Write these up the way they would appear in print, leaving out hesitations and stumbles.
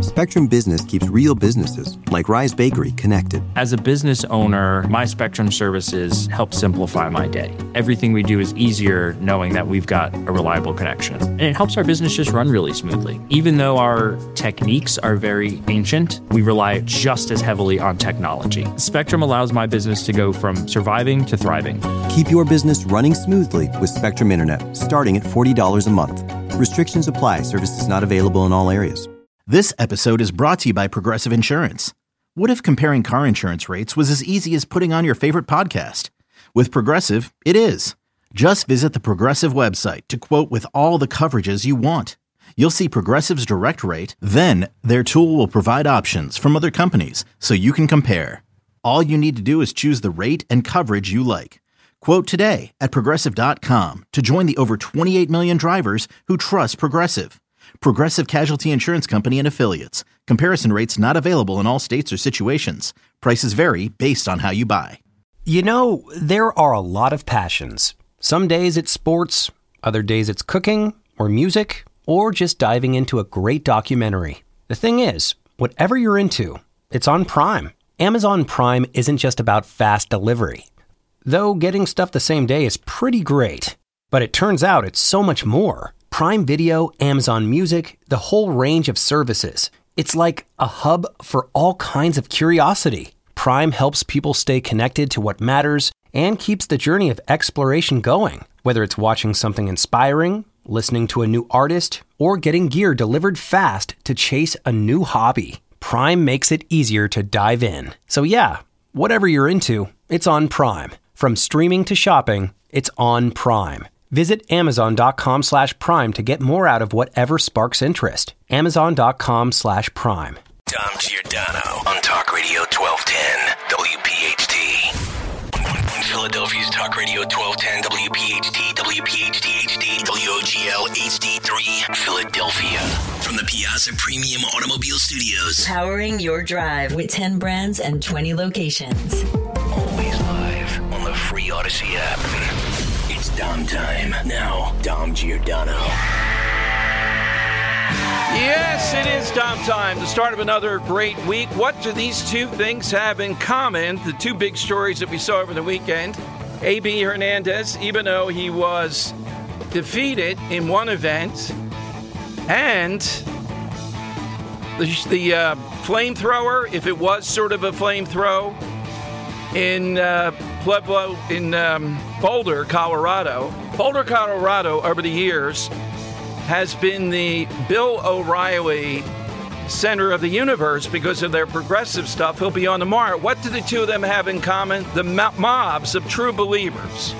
Spectrum Business keeps real businesses, like Rise Bakery, connected. As a business owner, my Spectrum services help simplify my day. Everything we do is easier knowing that we've got a reliable connection. And it helps our business just run really smoothly. Even though our techniques are very ancient, we rely just as heavily on technology. Spectrum allows my business to go from surviving to thriving. Keep your business running smoothly with Spectrum Internet, starting at $40 a month. Restrictions apply. Services not available in all areas. This episode is brought to you by Progressive Insurance. What if comparing car insurance rates was as easy as putting on your favorite podcast? With Progressive, it is. Just visit the Progressive website to quote with all the coverages you want. You'll see Progressive's direct rate, then their tool will provide options from other companies so you can compare. All you need to do is choose the rate and coverage you like. Quote today at Progressive.com to join the over 28 million drivers who trust Progressive. Progressive Casualty Insurance Company and Affiliates. Comparison rates not available in all states or situations. Prices vary based on how you buy. You know, there are a lot of passions. Some days it's sports, other days it's cooking or music, or just diving into a great documentary. The thing is, whatever you're into, it's on Prime. Amazon Prime isn't just about fast delivery. Though getting stuff the same day is pretty great. But it turns out it's so much more. Prime Video, Amazon Music, the whole range of services. It's like a hub for all kinds of curiosity. Prime helps people stay connected to what matters and keeps the journey of exploration going. Whether it's watching something inspiring, listening to a new artist, or getting gear delivered fast to chase a new hobby, Prime makes it easier to dive in. So yeah, whatever you're into, it's on Prime. From streaming to shopping, it's on Prime. Visit Amazon.com/Prime to get more out of whatever sparks interest. Amazon.com/Prime. Dom Giordano on Talk Radio 1210 WPHT. Philadelphia's Talk Radio 1210 WPHT, WPHT HD, WOGL HD3, Philadelphia. From the Piazza Premium Automobile Studios. Powering your drive with 10 brands and 20 locations. Always live on the free Odyssey app. It's Dom time. Now, Dom Giordano. Yes, it is Dom time, the start of another great week. What do these two things have in common? The two big stories that we saw over the weekend. A.B. Hernandez, even though he was defeated in one event, and the flamethrower, if it was sort of a flamethrower, in Pueblo, in Boulder, Colorado. Boulder, Colorado, over the years, has been the Bill O'Reilly center of the universe because of their progressive stuff. He'll be on tomorrow. What do the two of them have in common? The mobs of true believers.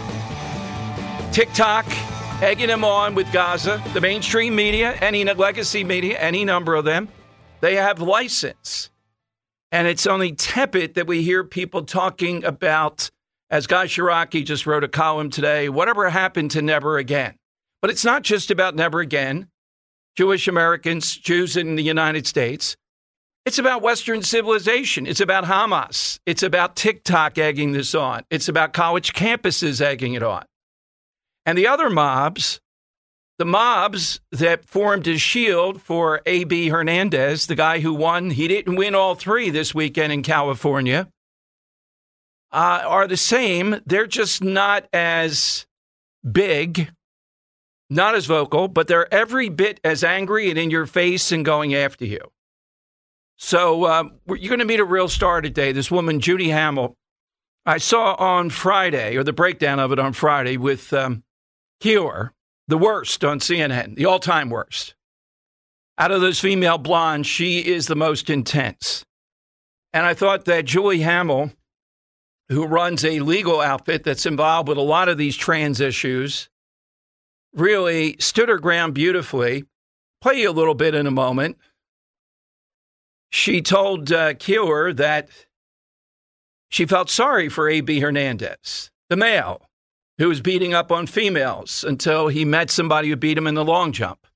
TikTok, egging them on with Gaza, the mainstream media, any legacy media, any number of them, they have license. And it's only tepid that we hear people talking about, as Guy Shiraki just wrote a column today, whatever happened to Never Again. But it's not just about Never Again, Jewish Americans, Jews in the United States. It's about Western civilization. It's about Hamas. It's about TikTok egging this on. It's about college campuses egging it on. And the other mobs, the mobs that formed a shield for A.B. Hernandez, the guy who won, he didn't win all three this weekend in California, are the same. They're just not as big, not as vocal, but they're every bit as angry and in your face and going after you. So you're going to meet a real star today, this woman, Judy Hamill. I saw on Friday, or the breakdown of it on Friday, with Kior, the worst on CNN, the all-time worst. Out of those female blondes, she is the most intense. And I thought that Julie Hamill, who runs a legal outfit that's involved with a lot of these trans issues, really stood her ground beautifully. Play you a little bit in a moment. She told Kior that she felt sorry for A.B. Hernandez, the male, who was beating up on females until he met somebody who beat him in the long jump.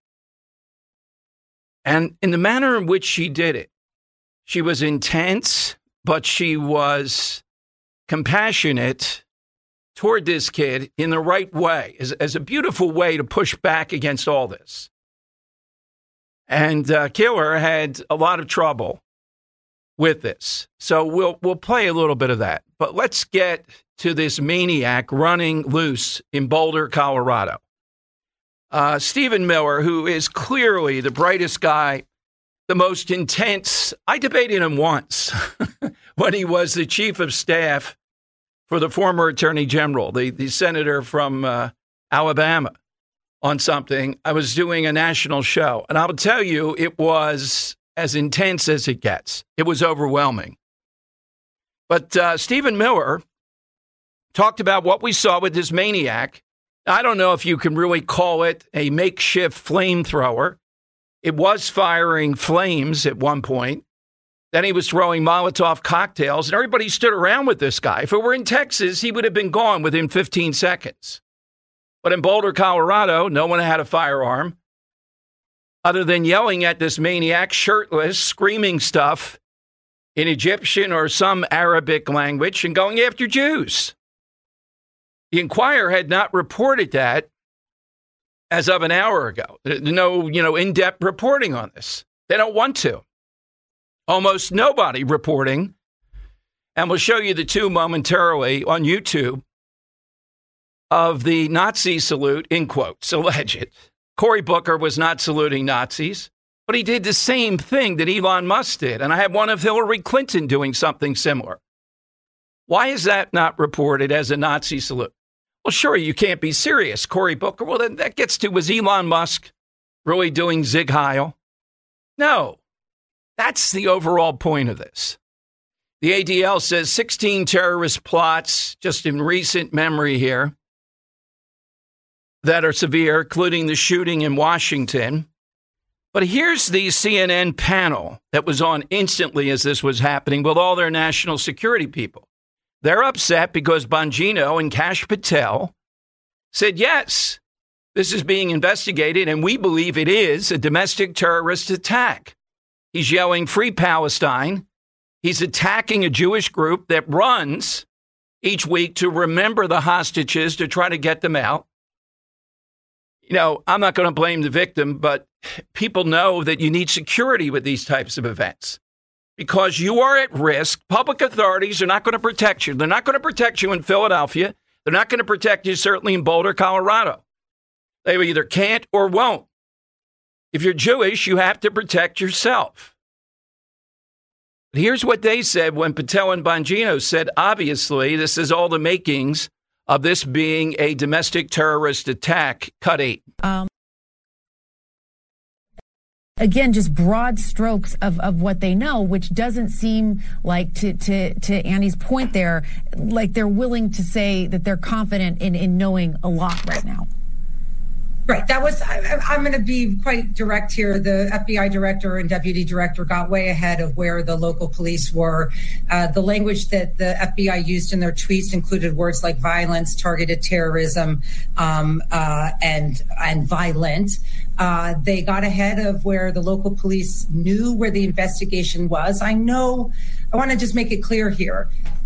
And in the manner in which she did it, she was intense, but she was compassionate toward this kid in the right way, as a beautiful way to push back against all this. And Killer had a lot of trouble with this. So we'll play a little bit of that. But let's get to this maniac running loose in Boulder, Colorado. Stephen Miller, who is clearly the brightest guy, the most intense. I debated him once when he was the chief of staff for the former attorney general, the senator from Alabama, on something. I was doing a national show, and I'll tell you, it was as intense as it gets. It was overwhelming. But Stephen Miller talked about what we saw with this maniac. I don't know if you can really call it a makeshift flamethrower. It was firing flames at one point. Then he was throwing Molotov cocktails, and everybody stood around with this guy. If it were in Texas, he would have been gone within 15 seconds. But in Boulder, Colorado, no one had a firearm other than yelling at this maniac, shirtless, screaming stuff in Egyptian or some Arabic language and going after Jews. The Inquirer had not reported that as of an hour ago. No, in-depth reporting on this. They don't want to. Almost nobody reporting. And we'll show you the two momentarily on YouTube of the Nazi salute, in quotes, alleged. Cory Booker was not saluting Nazis, but he did the same thing that Elon Musk did. And I had one of Hillary Clinton doing something similar. Why is that not reported as a Nazi salute? Well, sure, you can't be serious. Cory Booker, well, then that gets to, was Elon Musk really doing Zig Heil? No, that's the overall point of this. The ADL says 16 terrorist plots, just in recent memory here, that are severe, including the shooting in Washington. But here's the CNN panel that was on instantly as this was happening with all their national security people. They're upset because Bongino and Kash Patel said, yes, this is being investigated, and we believe it is a domestic terrorist attack. He's yelling, Free Palestine. He's attacking a Jewish group that runs each week to remember the hostages, to try to get them out. I'm not going to blame the victim, but people know that you need security with these types of events. Because you are at risk. Public authorities are not going to protect you. They're not going to protect you in Philadelphia. They're not going to protect you, certainly, in Boulder, Colorado. They either can't or won't. If you're Jewish, you have to protect yourself. But here's what they said when Patel and Bongino said, obviously, this is all the makings of this being a domestic terrorist attack. Cut 8. Again, just broad strokes of what they know, which doesn't seem like, to Annie's point there, like they're willing to say that they're confident in knowing a lot right now. Right. That was, I'm going to be quite direct here. The FBI director and deputy director got way ahead of where the local police were. The language that the FBI used in their tweets included words like violence, targeted terrorism, and violent. They got ahead of where the local police knew where the investigation was. I want to just make it clear here.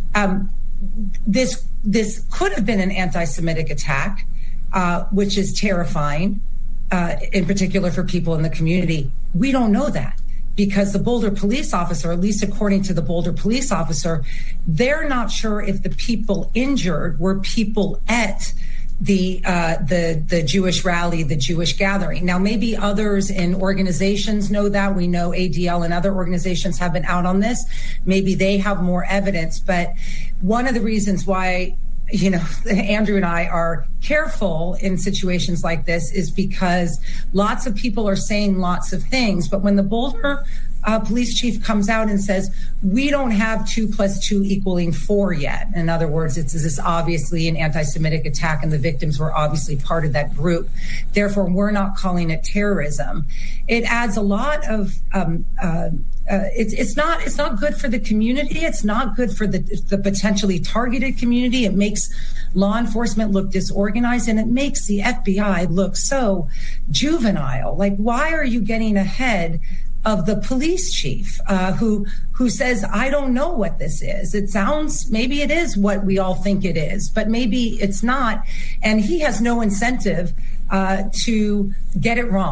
This could have been an anti-Semitic attack. Which is terrifying, in particular for people in the community. We don't know that because the Boulder police officer, at least according to the Boulder police officer, they're not sure if the people injured were people at the Jewish rally, the Jewish gathering. Now, maybe others in organizations know that. We know ADL and other organizations have been out on this. Maybe they have more evidence. But one of the reasons why Andrew and I are careful in situations like this is because lots of people are saying lots of things. But when the Boulder police chief comes out and says, we don't have 2 + 2 = 4 yet. In other words, it's this obviously an anti-Semitic attack and the victims were obviously part of that group. Therefore, we're not calling it terrorism. It adds a lot of it's not good for the community. It's not good for the potentially targeted community. It makes law enforcement look disorganized, and it makes the FBI look so juvenile. Like, why are you getting ahead of the police chief who says, I don't know what this is. It sounds, maybe it is what we all think it is, but maybe it's not. And he has no incentive to get it wrong.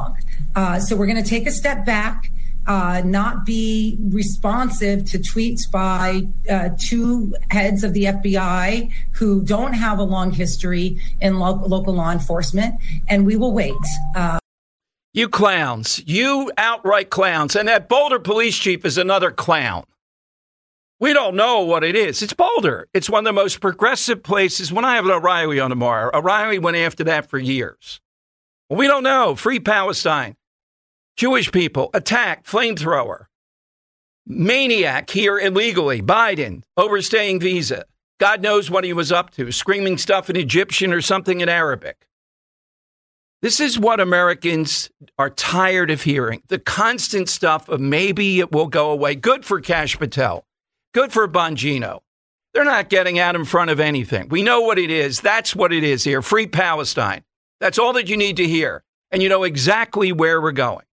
So we're going to take a step back, not be responsive to tweets by two heads of the FBI who don't have a long history in local law enforcement, and we will wait. You clowns, you outright clowns. And that Boulder police chief is another clown. We don't know what it is. It's Boulder. It's one of the most progressive places. When I have O'Reilly on tomorrow, O'Reilly went after that for years. Well, we don't know. Free Palestine. Jewish people, attack, flamethrower. Maniac here illegally. Biden, overstaying visa. God knows what he was up to, screaming stuff in Egyptian or something in Arabic. This is what Americans are tired of hearing. The constant stuff of maybe it will go away. Good for Kash Patel. Good for Bongino. They're not getting out in front of anything. We know what it is. That's what it is here. Free Palestine. That's all that you need to hear. And you know exactly where we're going.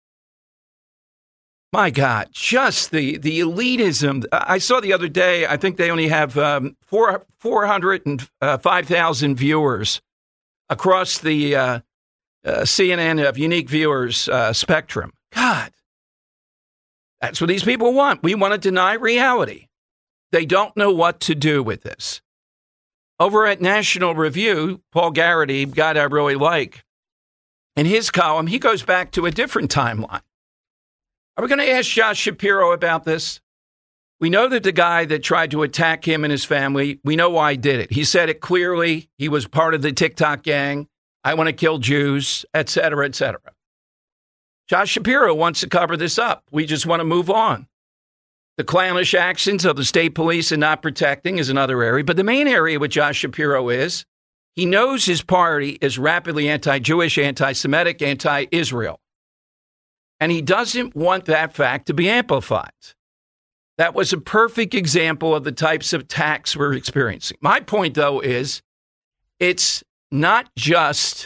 My God, just the elitism. I saw the other day, I think they only have 405,000 viewers across the CNN of unique viewers spectrum. God, that's what these people want. We want to deny reality. They don't know what to do with this. Over at National Review, Paul Garrity, guy I really like, in his column, he goes back to a different timeline. Are we going to ask Josh Shapiro about this? We know that the guy that tried to attack him and his family, we know why he did it. He said it clearly. He was part of the TikTok gang. I want to kill Jews, et cetera, et cetera. Josh Shapiro wants to cover this up. We just want to move on. The clownish actions of the state police and not protecting is another area. But the main area with Josh Shapiro is he knows his party is rapidly anti-Jewish, anti-Semitic, anti-Israel. And he doesn't want that fact to be amplified. That was a perfect example of the types of attacks we're experiencing. My point, though, is it's not just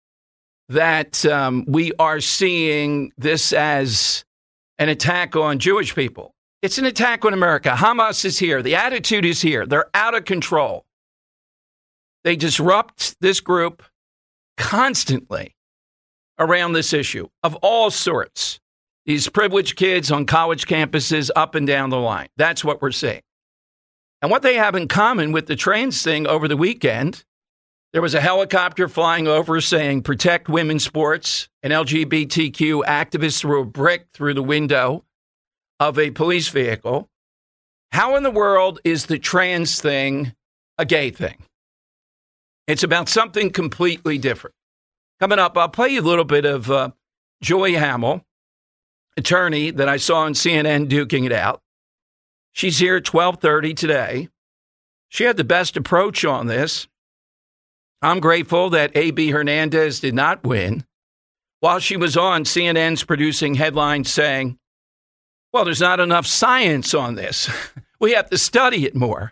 that we are seeing this as an attack on Jewish people. It's an attack on America. Hamas is here. The attitude is here. They're out of control. They disrupt this group constantly around this issue of all sorts. These privileged kids on college campuses up and down the line. That's what we're seeing. And what they have in common with the trans thing over the weekend, there was a helicopter flying over saying protect women's sports. An LGBTQ activist threw a brick through the window of a police vehicle. How in the world is the trans thing a gay thing? It's about something completely different. Coming up, I'll play you a little bit of Joy Hamill, attorney that I saw on CNN duking it out. She's here at 12:30 today. She had the best approach on this. I'm grateful that A.B. Hernandez did not win. While she was on, CNN's producing headlines saying, well, there's not enough science on this. We have to study it more.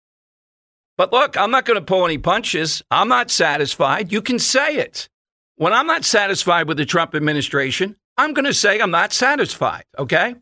But look, I'm not going to pull any punches. I'm not satisfied. You can say it. When I'm not satisfied with the Trump administration, I'm going to say I'm not satisfied, okay?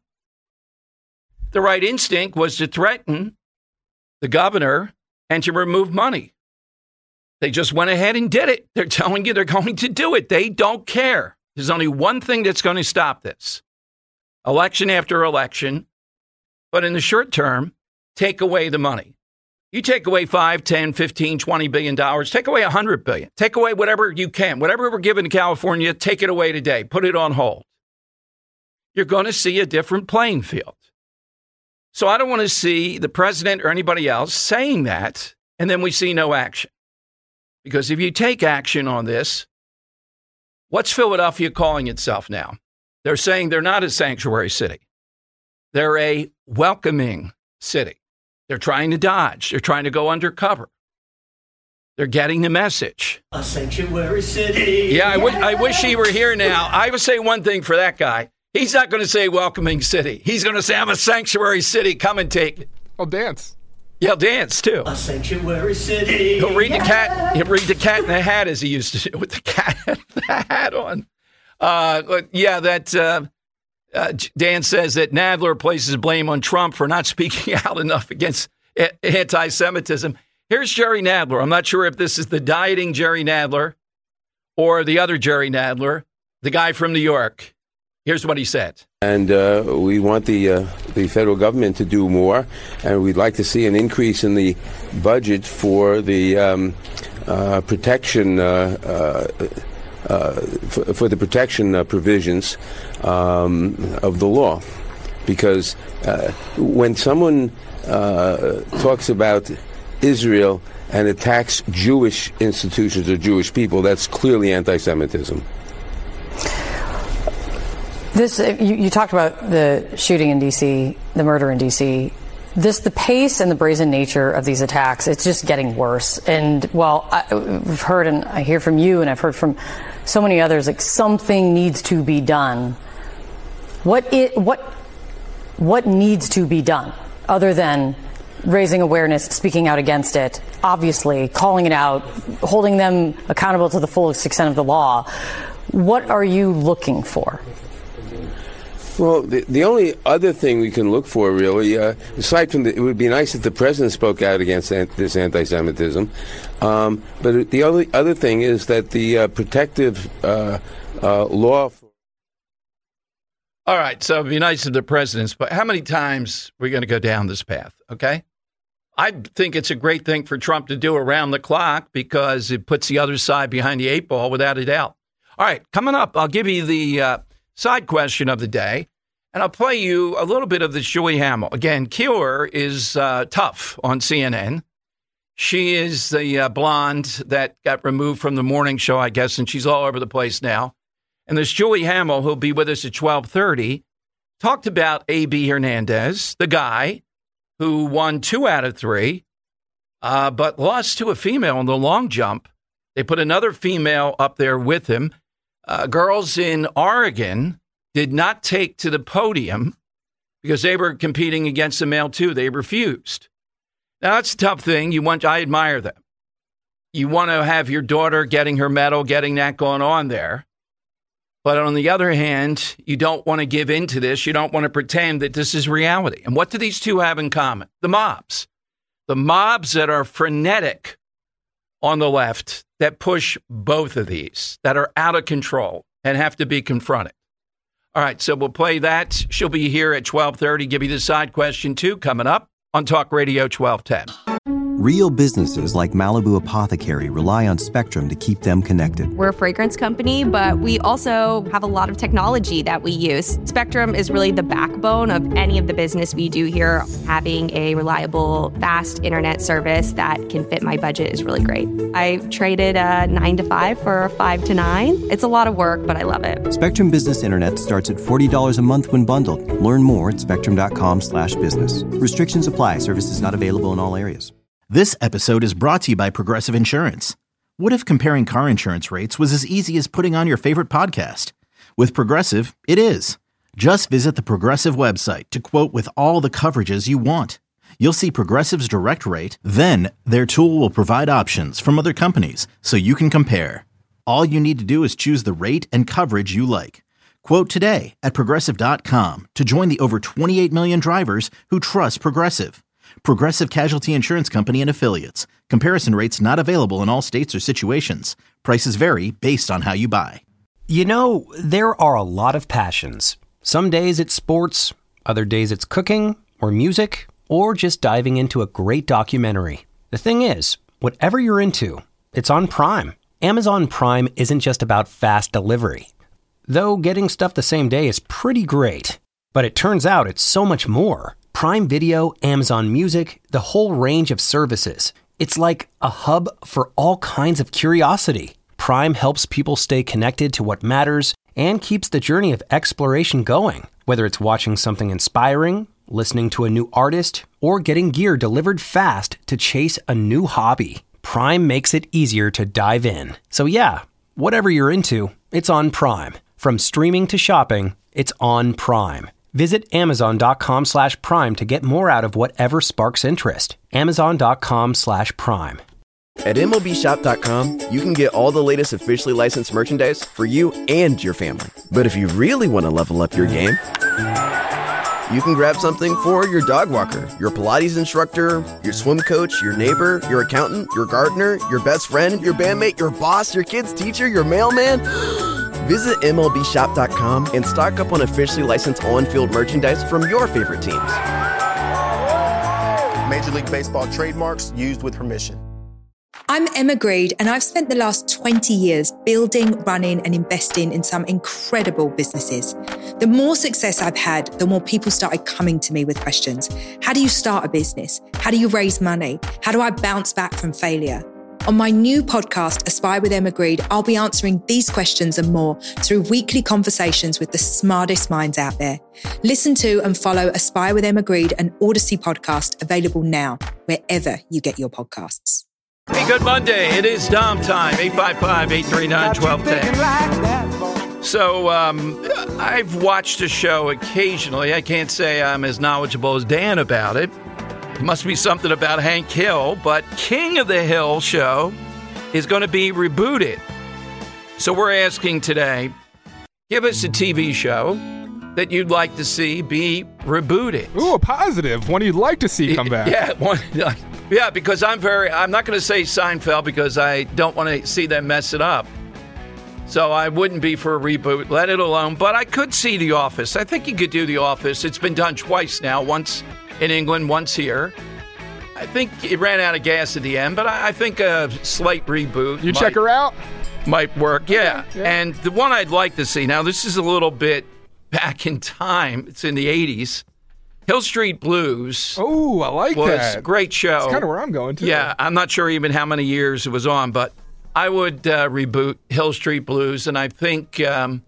The right instinct was to threaten the governor and to remove money. They just went ahead and did it. They're telling you they're going to do it. They don't care. There's only one thing that's going to stop this. Election after election. But in the short term, take away the money. You take away $5, $10, $15, $20 billion. Take away $100 billion. Take away whatever you can. Whatever we're giving to California, take it away today. Put it on hold. You're going to see a different playing field. So I don't want to see the president or anybody else saying that, and then we see no action. Because if you take action on this, what's Philadelphia calling itself now? They're saying they're not a sanctuary city. They're a welcoming city. They're trying to dodge. They're trying to go undercover. They're getting the message. A sanctuary city. Yeah, I wish he were here now. I would say one thing for that guy. He's not going to say welcoming city. He's going to say, I'm a sanctuary city. Come and take it. I'll dance. Yeah, dance, too. A sanctuary city. He'll read the cat. He'll read the cat in the hat as he used to do with the cat the hat on. Dan says that Nadler places blame on Trump for not speaking out enough against anti-Semitism. Here's Jerry Nadler. I'm not sure if this is the dieting Jerry Nadler or the other Jerry Nadler. the guy from New York. Here's what he said. And we want the federal government to do more, and we'd like to see an increase in the budget for the protection for the protection provisions of the law, because when someone talks about Israel and attacks Jewish institutions or Jewish people, that's clearly anti-Semitism. You talked about the shooting in D.C., the murder in D.C. The pace and the brazen nature of these attacks, it's just getting worse. And I've heard, and I hear from you, and I've heard from so many others, like something needs to be done. What needs to be done other than raising awareness, speaking out against it, obviously calling it out, holding them accountable to the fullest extent of the law? What are you looking for? Well, the only other thing we can look for, really, aside from it would be nice if the president spoke out against this anti-Semitism. But the other thing is that the protective law. All right, so it'd be nice if the president spoke. How many times are we going to go down this path? Okay, I think it's a great thing for Trump to do around the clock because it puts the other side behind the eight ball, without a doubt. All right, coming up, I'll give you the side question of the day, and I'll play you a little bit of the Julie Hamill. Again, Keeler is tough on CNN. She is the blonde that got removed from the morning show, I guess, and she's all over the place now. And this Julie Hamill, who'll be with us at 12:30, talked about A.B. Hernandez, the guy who won 2 out of 3, but lost to a female in the long jump. They put another female up there with him. Girls in Oregon did not take to the podium because they were competing against a male too. They refused. Now, that's a tough thing. I admire them. You want to have your daughter getting her medal, getting that going on there. But on the other hand, you don't want to give in to this. You don't want to pretend that this is reality. And what do these two have in common? The mobs. The mobs that are frenetic on the left that push both of these, that are out of control and have to be confronted. All right, so we'll play that. She'll be here at 12:30. Give you the side question, too, coming up on Talk Radio 1210. Real businesses like Malibu Apothecary rely on Spectrum to keep them connected. We're a fragrance company, but we also have a lot of technology that we use. Spectrum is really the backbone of any of the business we do here. Having a reliable, fast internet service that can fit my budget is really great. I traded a 9 to 5 for a 5 to 9. It's a lot of work, but I love it. Spectrum Business Internet starts at $40 a month when bundled. Learn more at spectrum.com/business. Restrictions apply. Services not available in all areas. This episode is brought to you by Progressive Insurance. What if comparing car insurance rates was as easy as putting on your favorite podcast? With Progressive, it is. Just visit the Progressive website to quote with all the coverages you want. You'll see Progressive's direct rate, then their tool will provide options from other companies so you can compare. All you need to do is choose the rate and coverage you like. Quote today at Progressive.com to join the over 28 million drivers who trust Progressive. Progressive Casualty Insurance Company and Affiliates. Comparison rates not available in all states or situations. Prices vary based on how you buy. You know, there are a lot of passions. Some days it's sports, other days it's cooking or music, or just diving into a great documentary. The thing is, whatever you're into, it's on Prime. Amazon Prime isn't just about fast delivery. Though getting stuff the same day is pretty great. But it turns out it's so much more. Prime Video, Amazon Music, the whole range of services. It's like a hub for all kinds of curiosity. Prime helps people stay connected to what matters and keeps the journey of exploration going. Whether it's watching something inspiring, listening to a new artist, or getting gear delivered fast to chase a new hobby, Prime makes it easier to dive in. So yeah, whatever you're into, it's on Prime. From streaming to shopping, it's on Prime. Visit Amazon.com/Prime to get more out of whatever sparks interest. Amazon.com/Prime. At MLBshop.com, you can get all the latest officially licensed merchandise for you and your family. But if you really want to level up your game, you can grab something for your dog walker, your Pilates instructor, your swim coach, your neighbor, your accountant, your gardener, your best friend, your bandmate, your boss, your kid's teacher, your mailman. Visit MLBshop.com and stock up on officially licensed on-field merchandise from your favorite teams. Major League Baseball trademarks used with permission. I'm Emma Greed, and I've spent the last 20 years building, running, and investing in some incredible businesses. The more success I've had, the more people started coming to me with questions. How do you start a business? How do you raise money? How do I bounce back from failure? On my new podcast, Aspire with Emma Greed, I'll be answering these questions and more through weekly conversations with the smartest minds out there. Listen to and follow Aspire with Emma Greed, an Odyssey podcast, available now, wherever you get your podcasts. Hey, good Monday. It is Dom time, 855-839-1210. So I've watched a show occasionally. I can't say I'm as knowledgeable as Dan about it. It must be something about Hank Hill, but King of the Hill show is going to be rebooted. So we're asking today, give us a TV show that you'd like to see be rebooted. Ooh, a positive. One you'd like to see come back. Yeah, because I'm not going to say Seinfeld because I don't want to see them mess it up. So I wouldn't be for a reboot. Let it alone. But I could see The Office. I think you could do The Office. It's been done twice now, once in England, once here. I think it ran out of gas at the end, but I think a slight reboot. You check her out? Might work, yeah. Yeah. And the one I'd like to see, now this is a little bit back in time. It's in the 80s. Hill Street Blues. Oh, I like was that. A great show. That's kind of where I'm going to. Yeah, I'm not sure even how many years it was on, but I would reboot Hill Street Blues, and I think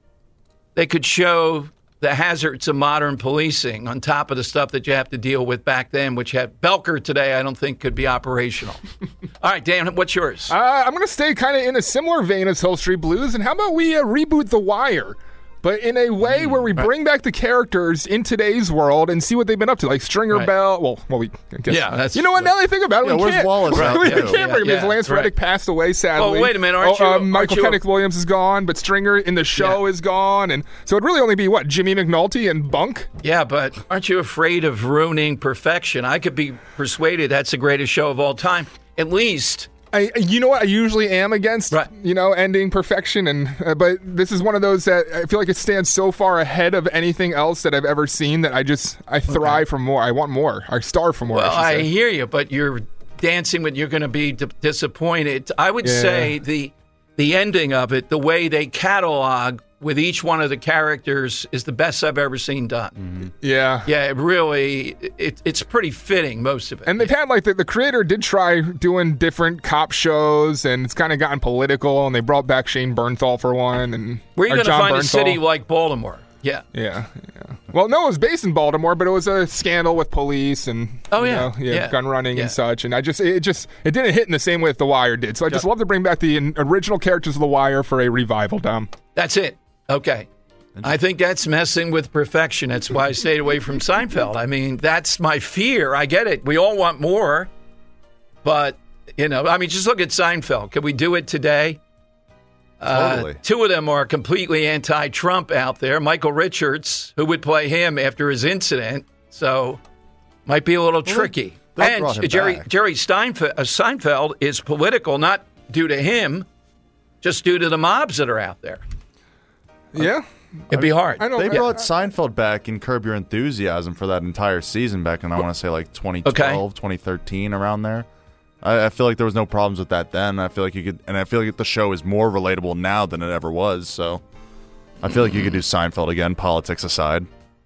they could show the hazards of modern policing on top of the stuff that you have to deal with back then, which had Belker today I don't think could be operational. All right, Dan, what's yours? I'm going to stay kind of in a similar vein as Hill Street Blues, and how about we reboot The Wire? But in a way where we bring back the characters in today's world and see what they've been up to, like Stringer Bell. I guess. Yeah, that's you know what? Now that I think about it, we where's can't. Wallace out We there? can't bring him because Lance Reddick passed away, sadly. Well, wait a minute, aren't you? Michael Kenneth Williams is gone, but Stringer in the show is gone, and so it'd really only be Jimmy McNulty and Bunk. Yeah, but aren't you afraid of ruining perfection? I could be persuaded that's the greatest show of all time, at least. You know what? I usually am against, ending perfection, but this is one of those that I feel like it stands so far ahead of anything else that I've ever seen that I thrive for more. I want more. I starve for more. Well, I hear you, but you're dancing when you're going to be disappointed. I would say the ending of it, the way they catalog with each one of the characters, is the best I've ever seen done. Mm-hmm. Yeah. Yeah, it really, it's pretty fitting, most of it. And they've had, the creator did try doing different cop shows, and it's kind of gotten political, and they brought back Shane Bernthal for one. And where are you going to find a city like Baltimore? Yeah. Well, no, it was based in Baltimore, but it was a scandal with police and gun running and such. And it didn't hit in the same way that The Wire did. So I just love to bring back the original characters of The Wire for a revival, Dom. That's it. Okay. I think that's messing with perfection. That's why I stayed away from Seinfeld. I mean, that's my fear. I get it. We all want more. But, just look at Seinfeld. Could we do it today? Totally. Two of them are completely anti-Trump out there. Michael Richards, who would play him after his incident. So, might be a little tricky. And Jerry Seinfeld is political, not due to him, just due to the mobs that are out there. Yeah. It'd be hard. They brought Seinfeld back in Curb Your Enthusiasm for that entire season back in, I want to say, 2012, 2013, around there. I feel like there was no problems with that then. I feel like the show is more relatable now than it ever was. So I feel like you could do Seinfeld again, politics aside.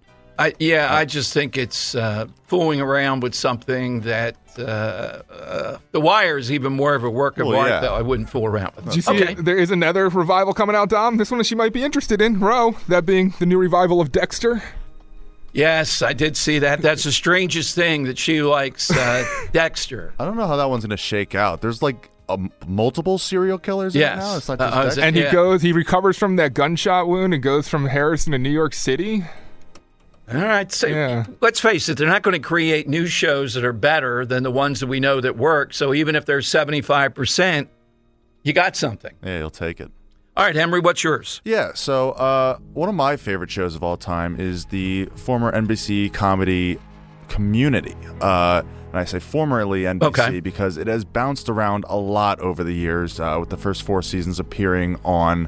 I just think it's fooling around with something that The Wire is even more of a work of art, though. I wouldn't fool around with it. Did you see there is another revival coming out, Dom? This one she might be interested in, Roe, that being the new revival of Dexter. Yes, I did see that. That's the strangest thing that she likes Dexter. I don't know how that one's going to shake out. There's multiple serial killers right now. It's not just Dexter. And he recovers from that gunshot wound and goes from Harrison to New York City. All right, let's face it, they're not going to create new shows that are better than the ones that we know that work. So even if they're 75%, you got something. Yeah, you'll take it. All right, Henry, what's yours? Yeah, so one of my favorite shows of all time is the former NBC comedy Community. And I say formerly NBC because it has bounced around a lot over the years, with the first 4 seasons appearing on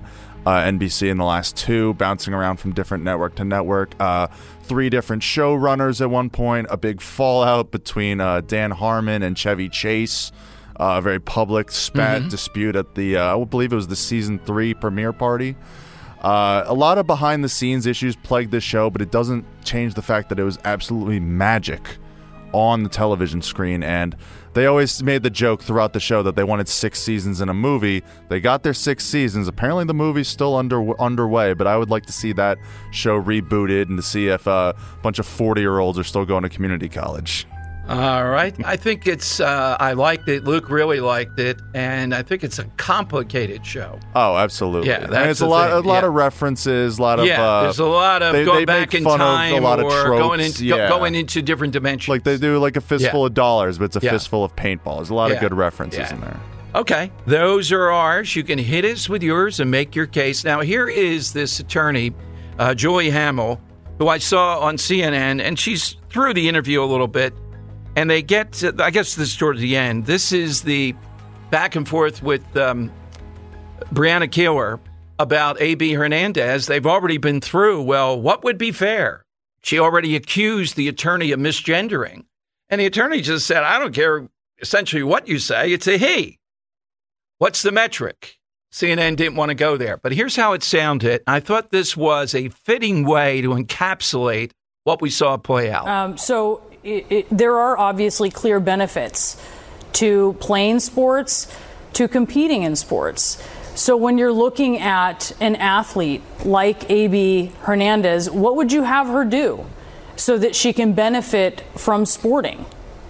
NBC in the last 2, bouncing around from different network to network. 3 different showrunners at one point, a big fallout between Dan Harmon and Chevy Chase, a very public spat dispute at the, I believe it was the season 3 premiere party. A lot of behind-the-scenes issues plagued this show, but it doesn't change the fact that it was absolutely magic on the television screen, and they always made the joke throughout the show that they wanted 6 seasons in a movie. They got their 6 seasons. Apparently the movie's still underway, but I would like to see that show rebooted and to see if a bunch of 40-year-olds are still going to community college. All right. I think it's, I liked it. Luke really liked it. And I think it's a complicated show. Oh, absolutely. Yeah, that's it's a lot of references, a lot of... there's a lot of going back in time a lot of or tropes. going into different dimensions. Like they do like a fistful of dollars, but it's a fistful of paintball. There's a lot of good references in there. Okay. Those are ours. You can hit us with yours and make your case. Now, here is this attorney, Julie Hamill, who I saw on CNN, and she's through the interview a little bit. And they get to, I guess this is towards the end. This is the back and forth with Breonna Keeler about A.B. Hernandez. They've already been through, well, what would be fair? She already accused the attorney of misgendering. And the attorney just said, I don't care essentially what you say. It's a he. What's the metric? CNN didn't want to go there. But here's how it sounded. I thought this was a fitting way to encapsulate what we saw play out. There are obviously clear benefits to playing sports, to competing in sports. So when you're looking at an athlete like A.B. Hernandez, what would you have her do so that she can benefit from sporting?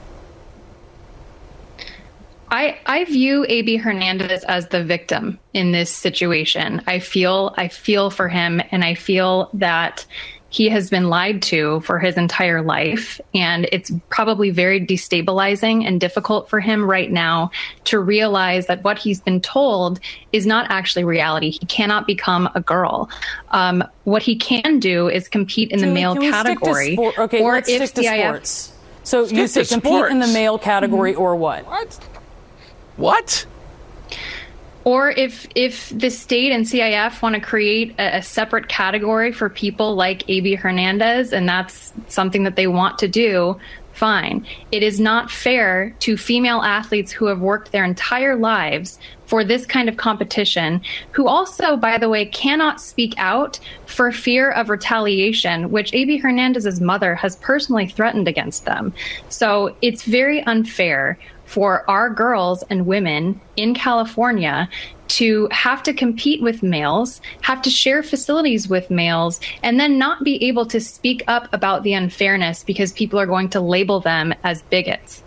I view A.B. Hernandez as the victim in this situation. I feel for him, and I feel that he has been lied to for his entire life, and it's probably very destabilizing and difficult for him right now to realize that what he's been told is not actually reality. He cannot become a girl. What he can do is compete in the male category. Okay, or let's stick to sports. So you say compete in the male category or what? What? Or if the state and CIF want to create a separate category for people like A.B. Hernandez, and that's something that they want to do, fine. It is not fair to female athletes who have worked their entire lives for this kind of competition, who also, by the way, cannot speak out for fear of retaliation, which A.B. Hernandez's mother has personally threatened against them. So it's very unfair for our girls and women in California to have to compete with males, have to share facilities with males, and then not be able to speak up about the unfairness because people are going to label them as bigots.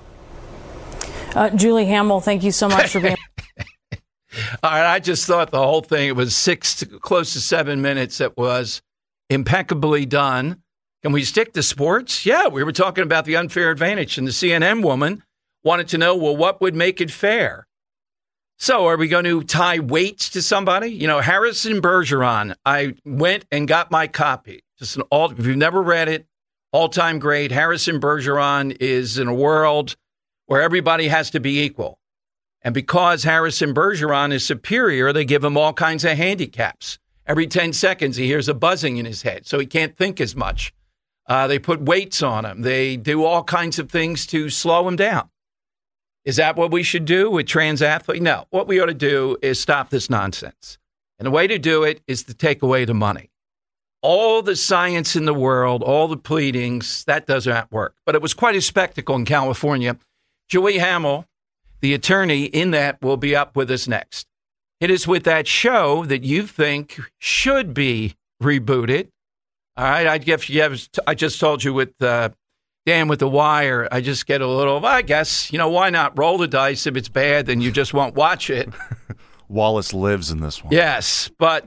Julie Hamill, thank you so much for being... All right, I just thought the whole thing, it was close to 7 minutes. It was impeccably done. Can we stick to sports? Yeah, we were talking about the unfair advantage, and the CNN woman wanted to know, well, what would make it fair? So are we going to tie weights to somebody? You know, Harrison Bergeron, I went and got my copy. Just if you've never read it, all-time great. Harrison Bergeron is in a world where everybody has to be equal. And because Harrison Bergeron is superior, they give him all kinds of handicaps. Every 10 seconds, he hears a buzzing in his head, so he can't think as much. They put weights on him. They do all kinds of things to slow him down. Is that what we should do with trans athletes? No. What we ought to do is stop this nonsense. And the way to do it is to take away the money. All the science in the world, all the pleadings, that does not work. But it was quite a spectacle in California. Julie Hamill, the attorney in that, will be up with us next. It is with that show that you think should be rebooted. All right, I just told you with Dan with The Wire, I just get a little, I guess, why not roll the dice? If it's bad, then you just won't watch it. Wallace lives in this one. Yes, but,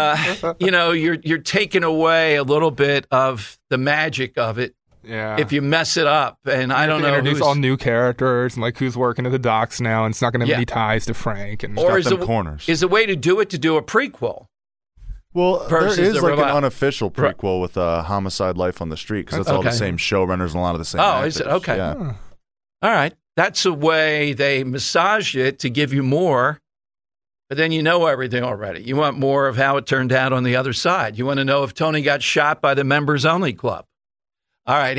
you're taking away a little bit of the magic of it. Yeah. If you mess it up, and I don't know, introduce all new characters and like who's working at the docks now, and it's not going to be ties to Frank and or is corners. Is the way to do it to do a prequel? Well, there is like an unofficial prequel with Homicide: Life on the Street because it's all the same showrunners and a lot of the same. actors. Is it okay? Yeah. All right, that's the way they massage it to give you more. But then you know everything already. You want more of how it turned out on the other side. You want to know if Tony got shot by the members-only club. All right,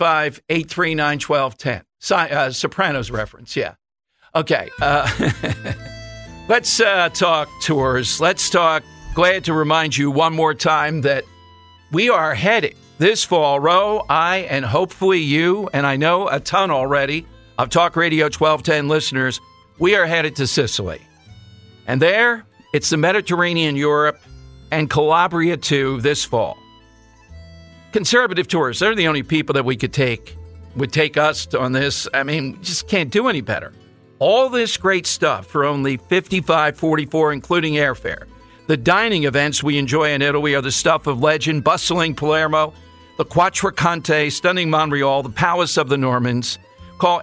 855-839-1210. Sopranos reference, yeah. Okay, let's talk tours. Let's talk. Glad to remind you one more time that we are headed this fall, Ro, I, and hopefully you, and I know a ton already of Talk Radio 1210 listeners, we are headed to Sicily. And there, it's the Mediterranean, Europe, and Calabria too this fall. Conservative tours, they're the only people that would take us on this. I mean, we just can't do any better. All this great stuff for only $55.44, including airfare. The dining events we enjoy in Italy are the stuff of legend, bustling Palermo, the Quattrocante, stunning Montreal, the Palace of the Normans. Call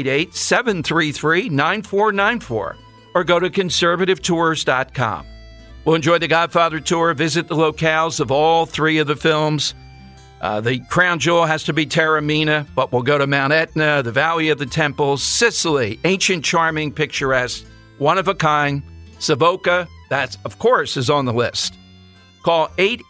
888-733-9494 or go to conservativetours.com. We'll enjoy the Godfather tour, visit the locales of all three of the films. The crown jewel has to be Taormina, but we'll go to Mount Etna, the Valley of the Temples, Sicily, ancient, charming, picturesque, one of a kind, Savoca, that, of course, is on the list. Call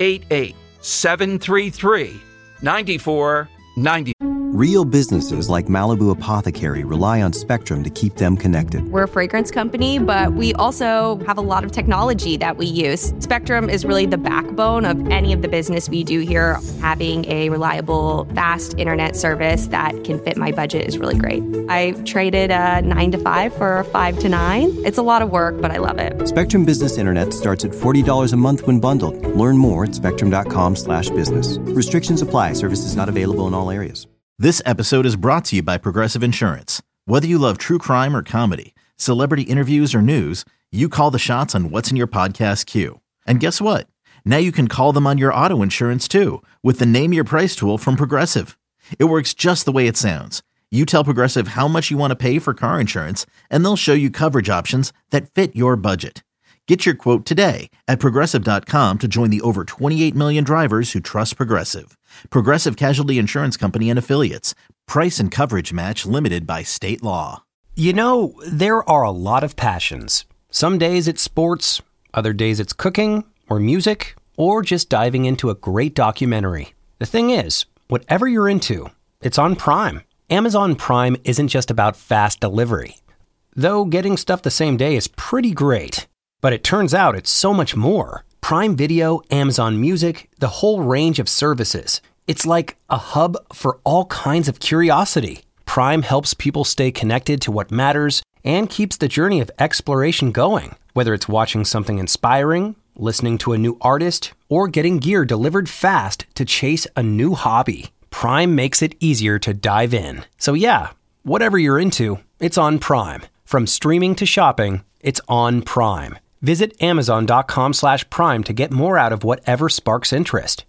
888-733-9490. Real businesses like Malibu Apothecary rely on Spectrum to keep them connected. We're a fragrance company, but we also have a lot of technology that we use. Spectrum is really the backbone of any of the business we do here. Having a reliable, fast internet service that can fit my budget is really great. I traded a 9 to 5 for a 5 to 9. It's a lot of work, but I love it. Spectrum Business Internet starts at $40 a month when bundled. Learn more at spectrum.com/business. Restrictions apply. Services not available in all areas. This episode is brought to you by Progressive Insurance. Whether you love true crime or comedy, celebrity interviews or news, you call the shots on what's in your podcast queue. And guess what? Now you can call them on your auto insurance too with the Name Your Price tool from Progressive. It works just the way it sounds. You tell Progressive how much you want to pay for car insurance, and they'll show you coverage options that fit your budget. Get your quote today at Progressive.com to join the over 28 million drivers who trust Progressive. Progressive Casualty Insurance Company and Affiliates. Price and coverage match limited by state law. You know, there are a lot of passions. Some days it's sports, other days it's cooking or music, or just diving into a great documentary. The thing is, whatever you're into, it's on Prime. Amazon Prime isn't just about fast delivery. Though getting stuff the same day is pretty great. But it turns out it's so much more. Prime Video, Amazon Music, the whole range of services. It's like a hub for all kinds of curiosity. Prime helps people stay connected to what matters and keeps the journey of exploration going. Whether it's watching something inspiring, listening to a new artist, or getting gear delivered fast to chase a new hobby, Prime makes it easier to dive in. So yeah, whatever you're into, it's on Prime. From streaming to shopping, it's on Prime. Visit Amazon.com/Prime to get more out of whatever sparks interest.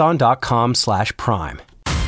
Amazon.com/Prime.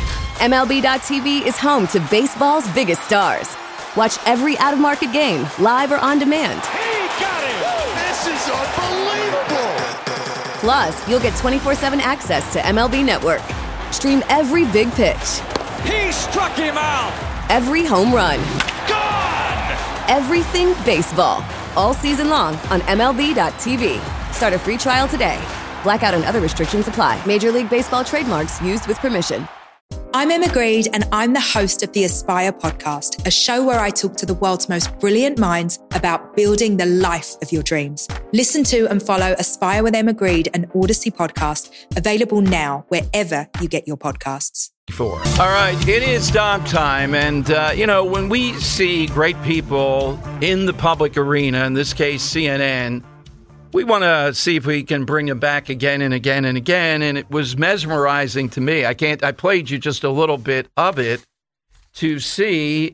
MLB.tv is home to baseball's biggest stars. Watch every out-of-market game, live or on demand. He got it! This is unbelievable! Plus, you'll get 24/7 access to MLB Network. Stream every big pitch. He struck him out! Every home run. Gone! Everything baseball. All season long on MLB.tv. Start a free trial today. Blackout and other restrictions apply. Major League Baseball trademarks used with permission. I'm Emma Greed, and I'm the host of the Aspire podcast, a show where I talk to the world's most brilliant minds about building the life of your dreams. Listen to and follow Aspire with Emma Greed, an Odyssey podcast, available now wherever you get your podcasts. All right, it is Dom time, and when we see great people in the public arena, in this case CNN, we want to see if we can bring them back again and again and again, and it was mesmerizing to me. I played you just a little bit of it to see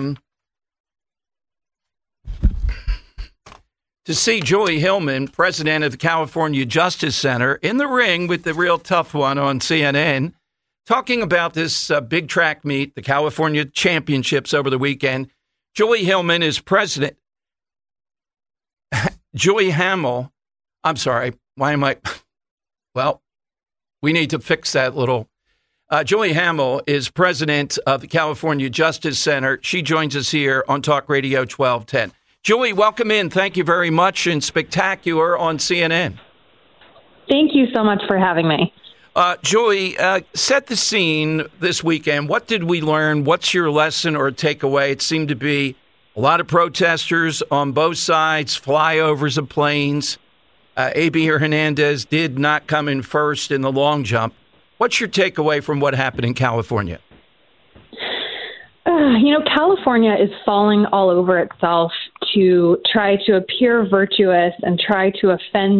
Julie Hillman, president of the California Justice Center, in the ring with the real tough one on CNN, talking about this big track meet, the California Championships over the weekend. Julie Hillman is president. Julie Hamill, I'm sorry, why am I? Well, we need to fix that little. Julie Hamill is president of the California Justice Center. She joins us here on Talk Radio 1210. Julie, welcome in. Thank you very much, and spectacular on CNN. Thank you so much for having me. Julie, set the scene this weekend. What did we learn? What's your lesson or takeaway? It seemed to be a lot of protesters on both sides, flyovers of planes. A.B. Hernandez did not come in first in the long jump. What's your takeaway from what happened in California? California is falling all over itself to try to appear virtuous and try to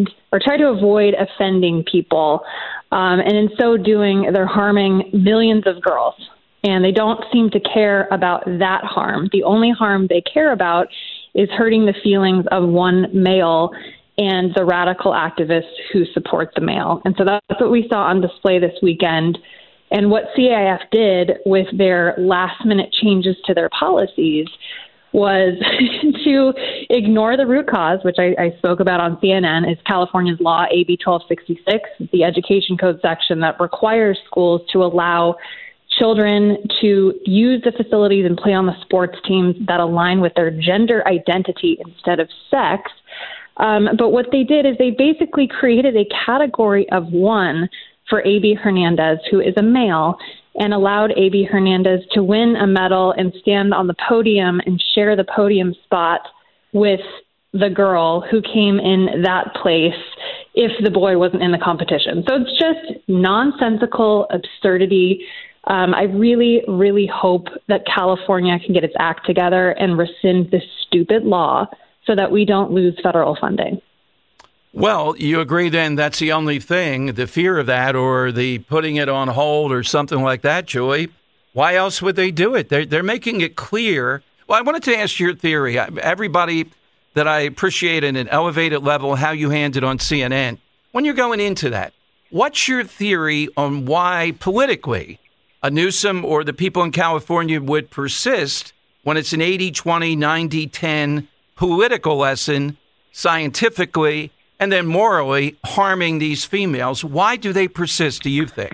avoid offending people. And in so doing, they're harming millions of girls. And they don't seem to care about that harm. The only harm they care about is hurting the feelings of one male and the radical activists who support the male. And so that's what we saw on display this weekend. And what CIF did with their last-minute changes to their policies was to ignore the root cause, which I spoke about on CNN, is California's law, AB 1266, the education code section that requires schools to allow children to use the facilities and play on the sports teams that align with their gender identity instead of sex. But what they did is they basically created a category of one for A.B. Hernandez, who is a male, and allowed A.B. Hernandez to win a medal and stand on the podium and share the podium spot with the girl who came in that place if the boy wasn't in the competition. So it's just nonsensical absurdity. I really, really hope that California can get its act together and rescind this stupid law so that we don't lose federal funding. Well, you agree then that's the only thing, the fear of that or the putting it on hold or something like that, Julie. Why else would they do it? They're making it clear. Well, I wanted to ask your theory. Everybody that I appreciate at an elevated level, how you handed on CNN. When you're going into that, what's your theory on why politically a Newsom or the people in California would persist when it's an 80-20, 90-10 political lesson scientifically and then morally harming these females? Why do they persist, do you think?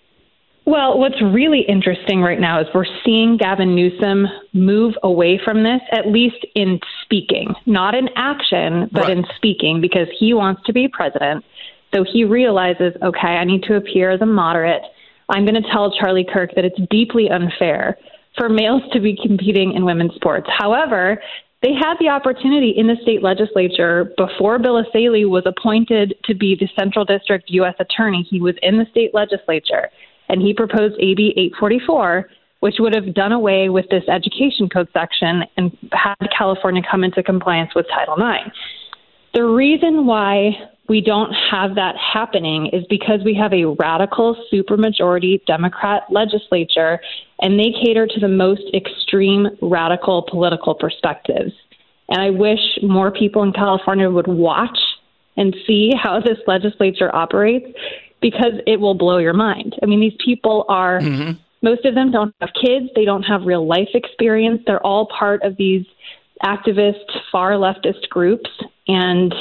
Well, what's really interesting right now is we're seeing Gavin Newsom move away from this, at least in speaking, not in action, but in speaking, because he wants to be president. So he realizes, okay, I need to appear as a moderate. I'm going to tell Charlie Kirk that it's deeply unfair for males to be competing in women's sports. However, they had the opportunity in the state legislature before Bill Asaley was appointed to be the Central District U.S. Attorney. He was in the state legislature, and he proposed AB 844, which would have done away with this education code section and had California come into compliance with Title IX. The reason why we don't have that happening is because we have a radical supermajority Democrat legislature, and they cater to the most extreme radical political perspectives. And I wish more people in California would watch and see how this legislature operates, because it will blow your mind. I mean, these people are, most of them don't have kids. They don't have real life experience. They're all part of these activist, far leftist groups. And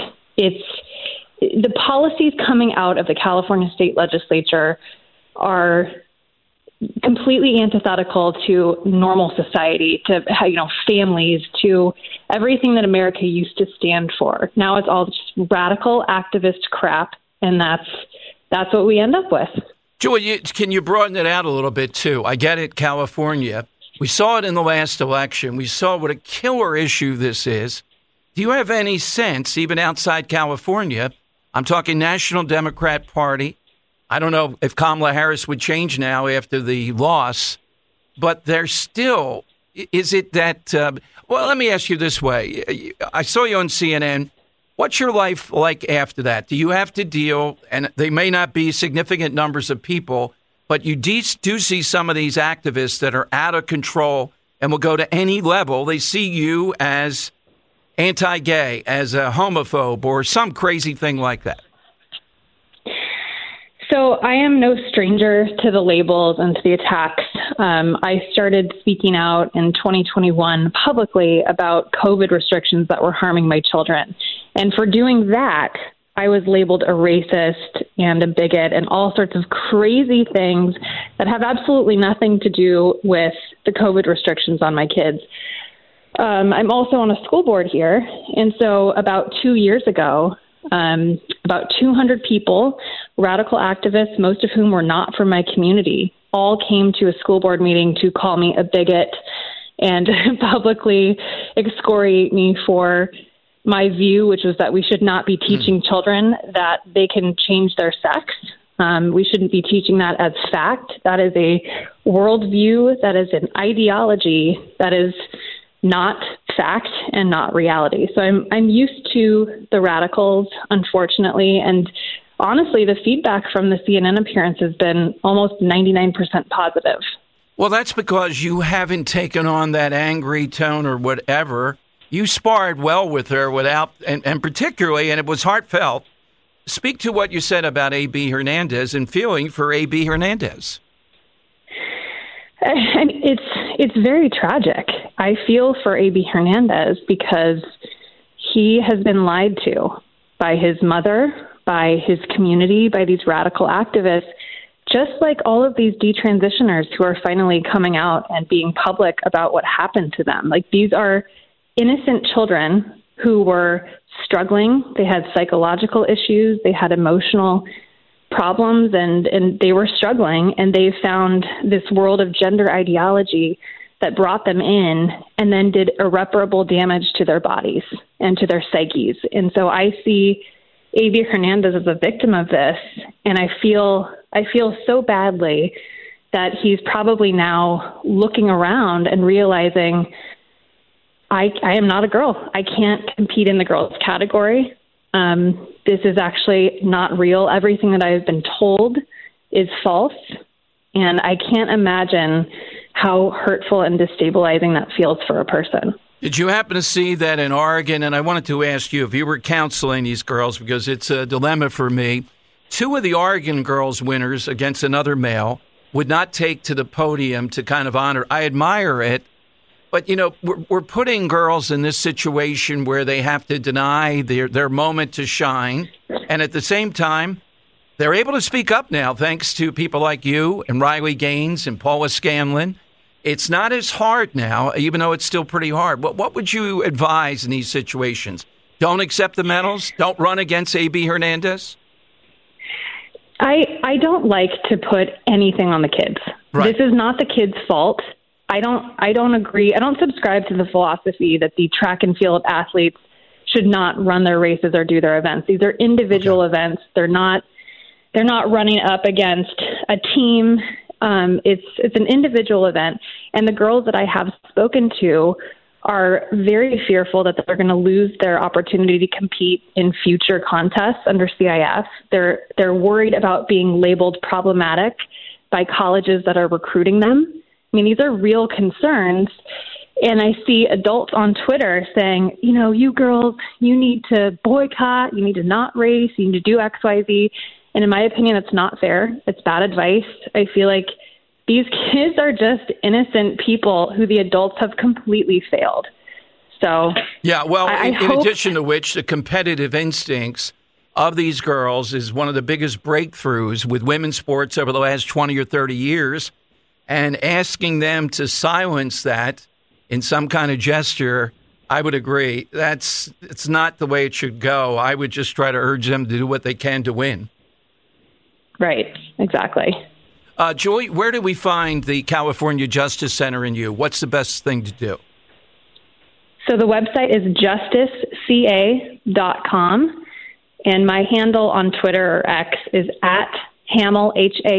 the policies coming out of the California state legislature are completely antithetical to normal society, to families, to everything that America used to stand for. Now it's all just radical activist crap, and that's what we end up with. Julie, can you broaden it out a little bit too? I get it, California. We saw it in the last election. We saw what a killer issue this is. Do you have any sense, even outside California, I'm talking National Democrat Party, I don't know if Kamala Harris would change now after the loss, but there's still, is it that, well, let me ask you this way. I saw you on CNN. What's your life like after that? Do you have to deal, and they may not be significant numbers of people, but you do see some of these activists that are out of control and will go to any level. They see you as anti-gay, as a homophobe, or some crazy thing like that. So I am no stranger to the labels and to the attacks. I started speaking out in 2021 publicly about COVID restrictions that were harming my children. And for doing that, I was labeled a racist and a bigot and all sorts of crazy things that have absolutely nothing to do with the COVID restrictions on my kids. I'm also on a school board here. And so about 2 years ago, about 200 people, radical activists, most of whom were not from my community, all came to a school board meeting to call me a bigot and publicly excoriate me for my view, which was that we should not be teaching children that they can change their sex. We shouldn't be teaching that as fact. That is a worldview. That is an ideology. That is not fact and not reality. So I'm used to the radicals, unfortunately, and honestly, the feedback from the CNN appearance has been almost 99% positive. Well, that's because you haven't taken on that angry tone or whatever. You sparred well with her without, and particularly, and it was heartfelt. Speak to what you said about A.B. Hernandez and feeling for A.B. Hernandez. I mean, it's very tragic. I feel for A.B. Hernandez because he has been lied to by his mother, by his community, by these radical activists, just like all of these detransitioners who are finally coming out and being public about what happened to them. Like, these are innocent children who were struggling. They had psychological issues. They had emotional problems, and they were struggling, and they found this world of gender ideology that brought them in and then did irreparable damage to their bodies and to their psyches. And so I see A.B. Hernandez as a victim of this, and I feel so badly that he's probably now looking around and realizing, I am not a girl. I can't compete in the girls category. This is actually not real. Everything that I've been told is false, and I can't imagine how hurtful and destabilizing that feels for a person. Did you happen to see that in Oregon? And I wanted to ask you if you were counseling these girls, because it's a dilemma for me. 2 of the Oregon girls winners against another male would not take to the podium to kind of honor. I admire it. But, you know, we're putting girls in this situation where they have to deny their moment to shine. And at the same time, they're able to speak up now, thanks to people like you and Riley Gaines and Paula Scanlon. It's not as hard now, even though it's still pretty hard. What would you advise in these situations? Don't accept the medals? Don't run against A.B. Hernandez? I don't like to put anything on the kids. Right. This is not the kids' fault. I don't agree. I don't subscribe to the philosophy that the track and field athletes should not run their races or do their events. These are individual events. They're not running up against a team. It's an individual event. And the girls that I have spoken to are very fearful that they're going to lose their opportunity to compete in future contests under CIF. They're worried about being labeled problematic by colleges that are recruiting them. I mean, these are real concerns. And I see adults on Twitter saying, you know, you girls, you need to boycott, you need to not race, you need to do X, Y, Z. And in my opinion, it's not fair. It's bad advice. I feel like these kids are just innocent people who the adults have completely failed. So, yeah, well, in addition to which, the competitive instincts of these girls is one of the biggest breakthroughs with women's sports over the last 20 or 30 years. And asking them to silence that in some kind of gesture, I would agree. It's not the way it should go. I would just try to urge them to do what they can to win. Right, exactly. Joy, where do we find the California Justice Center in you? What's the best thing to do? So the website is justiceca.com, and my handle on Twitter or X is @Hamill,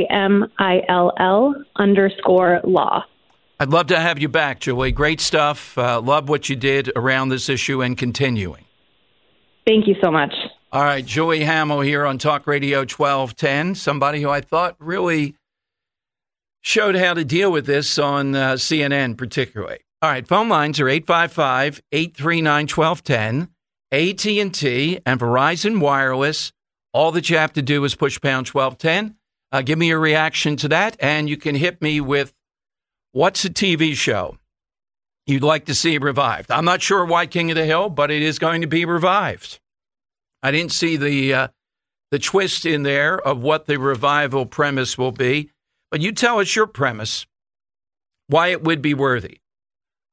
HAMILL_law. I'd love to have you back, Julie. Great stuff. Love what you did around this issue and continuing. Thank you so much. All right, Julie Hamill here on Talk Radio 1210, somebody who I thought really showed how to deal with this on CNN particularly. All right, phone lines are 855-839-1210, AT&T, and Verizon Wireless. All that you have to do is push pound 1210. Give me your reaction to that, and you can hit me with what's a TV show you'd like to see revived. I'm not sure why King of the Hill, but it is going to be revived. I didn't see the twist in there of what the revival premise will be, but you tell us your premise, why it would be worthy.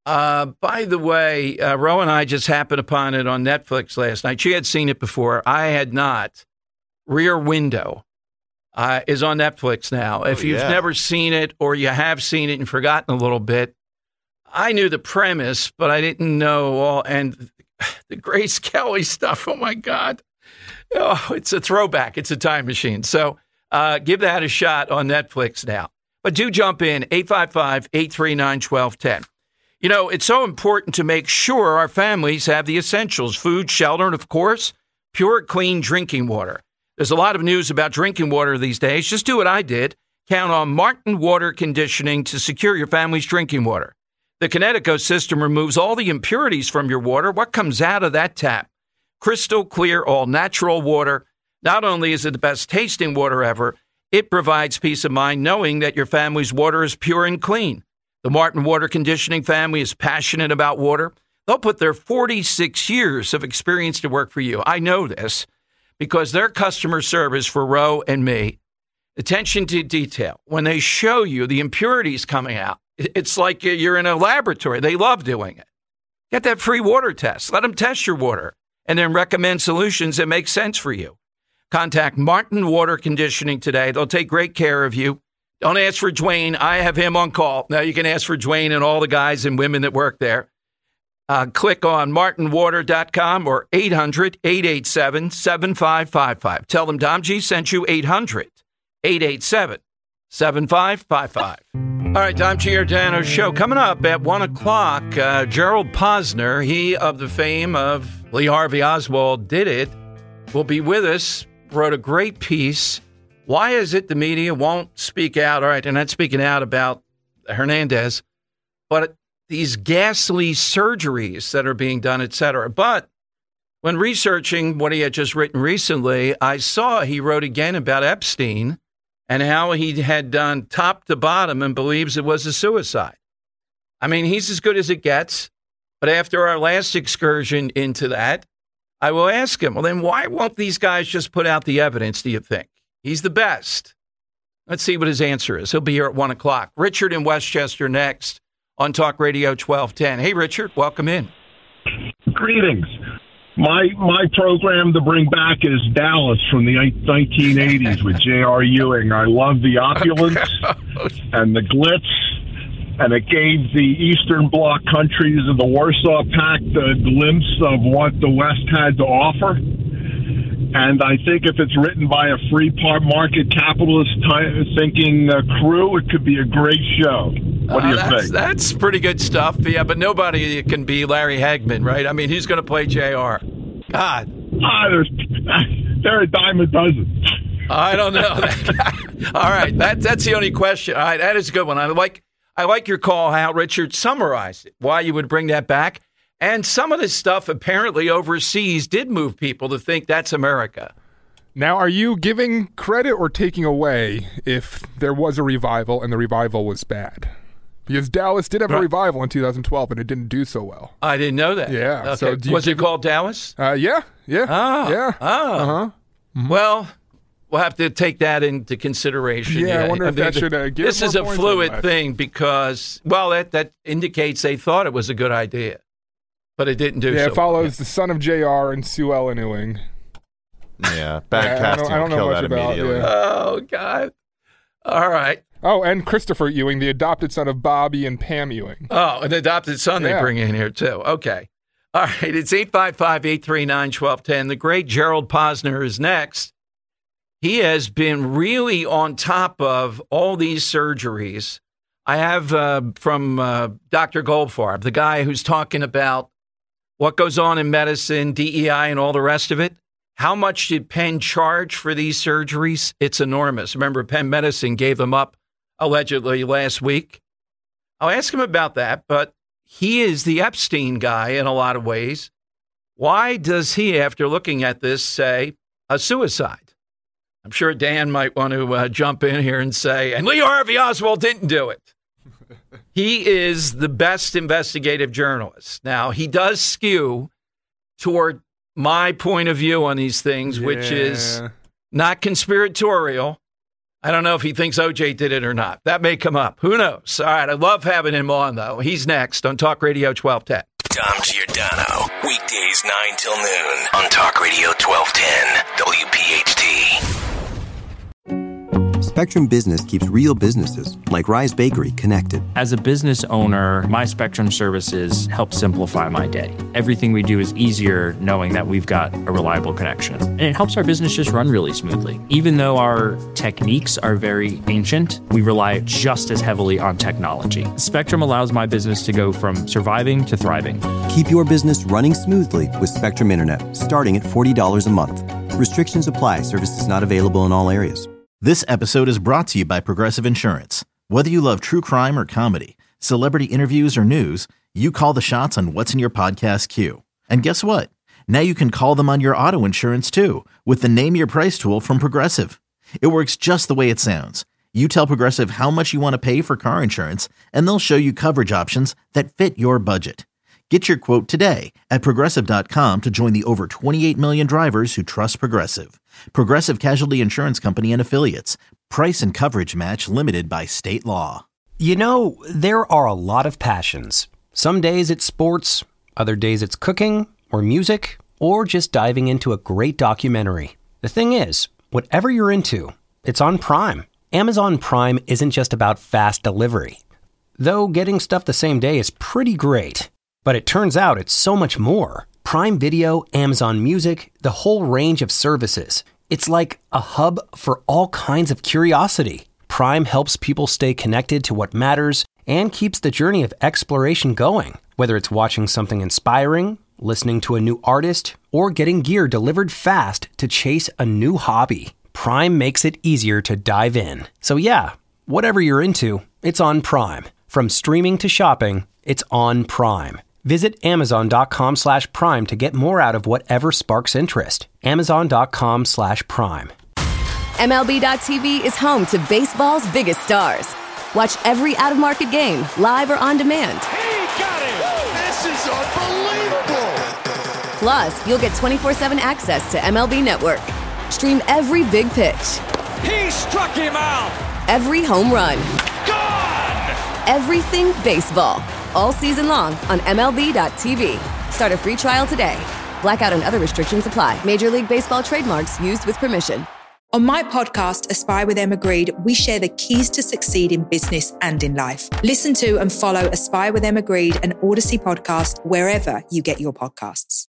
By the way, Ro and I just happened upon it on Netflix last night. She had seen it before. I had not. Rear Window is on Netflix now. If you've never seen it or you have seen it and forgotten a little bit, I knew the premise, but I didn't know all. And the Grace Kelly stuff, oh, my God. Oh, it's a throwback. It's a time machine. So give that a shot on Netflix now. But do jump in, 855-839-1210. You know, it's so important to make sure our families have the essentials, food, shelter, and, of course, pure, clean drinking water. There's a lot of news about drinking water these days. Just do what I did. Count on Martin Water Conditioning to secure your family's drinking water. The Connecticut system removes all the impurities from your water. What comes out of that tap? Crystal clear, all-natural water. Not only is it the best tasting water ever, it provides peace of mind knowing that your family's water is pure and clean. The Martin Water Conditioning family is passionate about water. They'll put their 46 years of experience to work for you. I know this because their customer service for Ro and me, attention to detail, when they show you the impurities coming out, it's like you're in a laboratory. They love doing it. Get that free water test. Let them test your water and then recommend solutions that make sense for you. Contact Martin Water Conditioning today. They'll take great care of you. Don't ask for Dwayne. I have him on call. Now you can ask for Dwayne and all the guys and women that work there. Click on martinwater.com or 800-887-7555. Tell them Dom G sent you 800-887-7555. All right, Dom Giordano Show. Coming up at 1 o'clock, Gerald Posner, he of the fame of Lee Harvey Oswald Did It, will be with us. Wrote a great piece. Why is it the media won't speak out? All right, they're not speaking out about Hernandez, but these ghastly surgeries that are being done, et cetera. But when researching what he had just written recently, I saw he wrote again about Epstein and how he had done top to bottom and believes it was a suicide. I mean, he's as good as it gets. But after our last excursion into that, I will ask him, well, then why won't these guys just put out the evidence, do you think? He's the best. Let's see what his answer is. He'll be here at 1 o'clock. Richard in Westchester next on Talk Radio 1210. Hey, Richard, welcome in. Greetings. My program to bring back is Dallas from the 1980s with J.R. Ewing. I love the opulence and the glitz, and it gave the Eastern Bloc countries of the Warsaw Pact a glimpse of what the West had to offer. And I think if it's written by a free market capitalist thinking crew, it could be a great show. What do you think? That's pretty good stuff. Yeah, but nobody can be Larry Hagman, right? I mean, who's going to play JR? God. They're a dime a dozen. I don't know. All right, that's the only question. All right, that is a good one. I like your call, how Richard summarized it, why you would bring that back. And some of this stuff apparently overseas did move people to think that's America. Now, are you giving credit or taking away if there was a revival and the revival was bad? Because Dallas did have a revival in 2012 and it didn't do so well. I didn't know that. Yeah. Okay. So was it called Dallas? Yeah. Oh. Yeah. Oh. Uh-huh. Mm-hmm. Well, we'll have to take that into consideration. Yeah, I wonder if that should give This is a fluid thing because, well, that indicates they thought it was a good idea. But it didn't do so. Yeah, it follows the son of JR and Sue Ellen Ewing. Yeah, bad casting will kill that immediately. Yeah. Oh, God. All right. Oh, and Christopher Ewing, the adopted son of Bobby and Pam Ewing. Oh, an adopted son they bring in here, too. Okay. All right, it's 855-839-1210. The great Gerald Posner is next. He has been really on top of all these surgeries. I have from Dr. Goldfarb, the guy who's talking about what goes on in medicine, DEI, and all the rest of it. How much did Penn charge for these surgeries? It's enormous. Remember, Penn Medicine gave them up allegedly last week. I'll ask him about that, but he is the Epstein guy in a lot of ways. Why does he, after looking at this, say a suicide? I'm sure Dan might want to jump in here and say, and Lee Harvey Oswald didn't do it. He is the best investigative journalist. Now, he does skew toward my point of view on these things, which is not conspiratorial, I don't know if he thinks OJ did it or not. That may come up. Who knows? All right. I love having him on, though. He's next on Talk Radio 1210. Dom Giordano, weekdays 9 till noon on Talk Radio 1210, WPHT. Spectrum Business keeps real businesses, like Rise Bakery, connected. As a business owner, my Spectrum services help simplify my day. Everything we do is easier knowing that we've got a reliable connection. And it helps our business just run really smoothly. Even though our techniques are very ancient, we rely just as heavily on technology. Spectrum allows my business to go from surviving to thriving. Keep your business running smoothly with Spectrum Internet, starting at $40 a month. Restrictions apply. Services not available in all areas. This episode is brought to you by Progressive Insurance. Whether you love true crime or comedy, celebrity interviews or news, you call the shots on what's in your podcast queue. And guess what? Now you can call them on your auto insurance too with the Name Your Price tool from Progressive. It works just the way it sounds. You tell Progressive how much you want to pay for car insurance, and they'll show you coverage options that fit your budget. Get your quote today at Progressive.com to join the over 28 million drivers who trust Progressive. Progressive Casualty Insurance Company and Affiliates. Price and coverage match limited by state law. You know, there are a lot of passions. Some days it's sports, other days it's cooking or music, or just diving into a great documentary. The thing is, whatever you're into, it's on Prime. Amazon Prime isn't just about fast delivery. Though getting stuff the same day is pretty great. But it turns out it's so much more. Prime Video, Amazon Music, the whole range of services. It's like a hub for all kinds of curiosity. Prime helps people stay connected to what matters and keeps the journey of exploration going. Whether it's watching something inspiring, listening to a new artist, or getting gear delivered fast to chase a new hobby, Prime makes it easier to dive in. So yeah, whatever you're into, it's on Prime. From streaming to shopping, it's on Prime. Visit Amazon.com/Prime to get more out of whatever sparks interest. Amazon.com/Prime. MLB.tv is home to baseball's biggest stars. Watch every out-of-market game, live or on demand. He got it! This is unbelievable! Plus, you'll get 24/7 access to MLB Network. Stream every big pitch. He struck him out! Every home run. Gone! Everything baseball. All season long on MLB.tv. Start a free trial today. Blackout and other restrictions apply. Major League Baseball trademarks used with permission. On my podcast, Aspire with Emma Grede, we share the keys to succeed in business and in life. Listen to and follow Aspire with Emma Grede and Odyssey podcast wherever you get your podcasts.